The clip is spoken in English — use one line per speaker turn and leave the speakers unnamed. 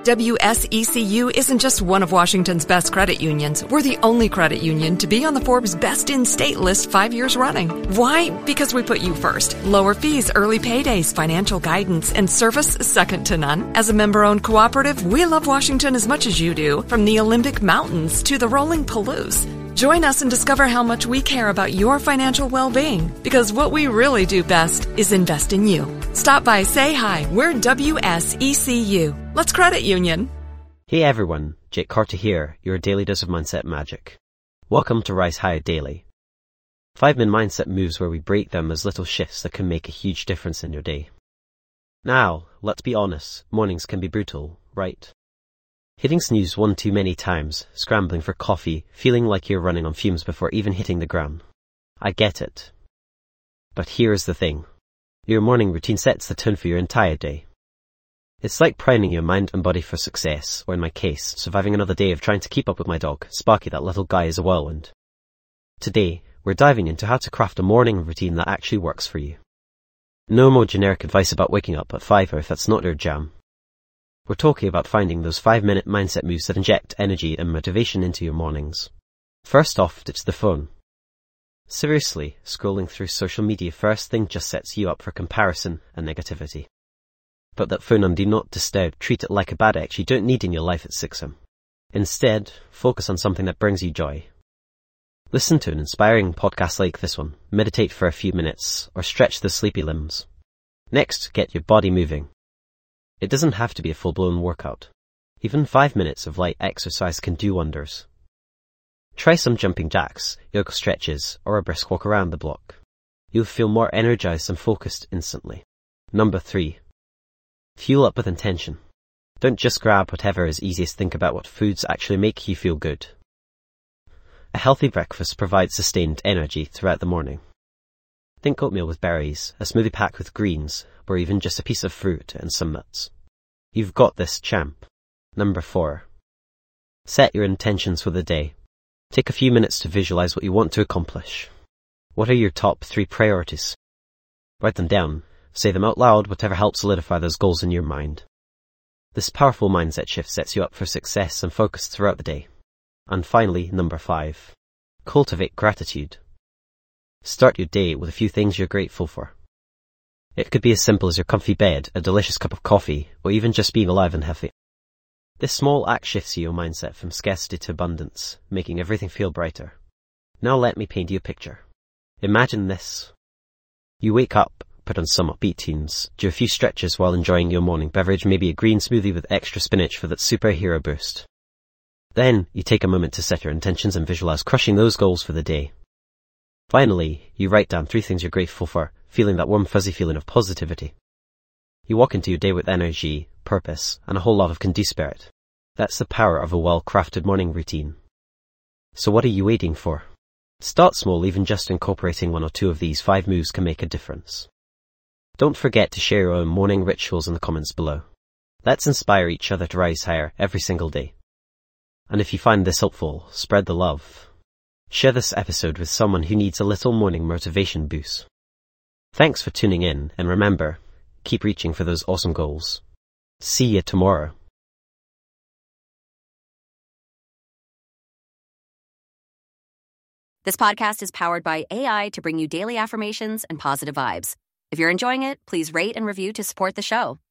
WSECU isn't just one of Washington's best credit unions. We're the only credit union to be on the Forbes Best in State list 5 years running. Why? Because we put you first. Lower fees, early paydays, financial guidance, and service second to none. As a member-owned cooperative, we love Washington as much as you do, from the Olympic Mountains to the rolling Palouse. Join us and discover how much we care about your financial well-being, because what we really do best is invest in you. Stop by, say hi. We're WSECU. Let's credit union.
Hey everyone, Jake Carter here, your daily dose of mindset magic. Welcome to Rise High Daily. 5-minute mindset moves where we break them as little shifts that can make a huge difference in your day. Now, let's be honest, mornings can be brutal, right? Hitting snooze one too many times, scrambling for coffee, feeling like you're running on fumes before even hitting the ground. I get it. But here's the thing. Your morning routine sets the tone for your entire day. It's like priming your mind and body for success, or in my case, surviving another day of trying to keep up with my dog. Sparky, that little guy, is a whirlwind. Today, we're diving into how to craft a morning routine that actually works for you. No more generic advice about waking up at 5 if that's not your jam. We're talking about finding those 5-minute mindset moves that inject energy and motivation into your mornings. First off, ditch the phone. Seriously, scrolling through social media first thing just sets you up for comparison and negativity. Put that phone on Do Not Disturb, treat it like a bad ex you don't need in your life at 6 am. Instead, focus on something that brings you joy. Listen to an inspiring podcast like this one, meditate for a few minutes, or stretch the sleepy limbs. Next, get your body moving. It doesn't have to be a full-blown workout. Even 5 minutes of light exercise can do wonders. Try some jumping jacks, yoga stretches, or a brisk walk around the block. You'll feel more energized and focused instantly. Number 3. Fuel up with intention. Don't just grab whatever is easiest, think about what foods actually make you feel good. A healthy breakfast provides sustained energy throughout the morning. Think oatmeal with berries, a smoothie packed with greens, or even just a piece of fruit and some nuts. You've got this, champ. Number 4. Set your intentions for the day. Take a few minutes to visualize what you want to accomplish. What are your top 3 priorities? Write them down. Say them out loud, whatever helps solidify those goals in your mind. This powerful mindset shift sets you up for success and focus throughout the day. And finally, number 5. Cultivate gratitude. Start your day with a few things you're grateful for. It could be as simple as your comfy bed, a delicious cup of coffee, or even just being alive and healthy. This small act shifts your mindset from scarcity to abundance, making everything feel brighter. Now let me paint you a picture. Imagine this. You wake up, put on some upbeat tunes, do a few stretches while enjoying your morning beverage, maybe a green smoothie with extra spinach for that superhero boost. Then, you take a moment to set your intentions and visualize crushing those goals for the day. Finally, you write down 3 things you're grateful for, feeling that warm fuzzy feeling of positivity. You walk into your day with energy, purpose, and a whole lot of can-do spirit. That's the power of a well-crafted morning routine. So what are you waiting for? Start small, even just incorporating 1 or 2 of these 5 moves can make a difference. Don't forget to share your own morning rituals in the comments below. Let's inspire each other to rise higher every single day. And if you find this helpful, spread the love. Share this episode with someone who needs a little morning motivation boost. Thanks for tuning in, and remember, keep reaching for those awesome goals. See you tomorrow.
This podcast is powered by AI to bring you daily affirmations and positive vibes. If you're enjoying it, please rate and review to support the show.